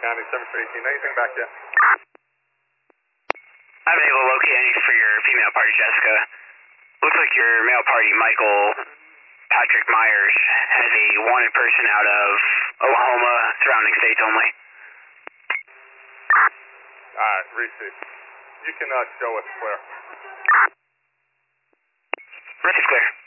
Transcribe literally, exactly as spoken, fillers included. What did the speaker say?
County, seven three eighteen. Anything back yet? I've been able to locate any for your female party, Jessica. Looks like your male party, Michael Patrick Myers, has a wanted person out of Oklahoma, surrounding states only. Alright, receive. You can uh, show us clear. Rest is clear.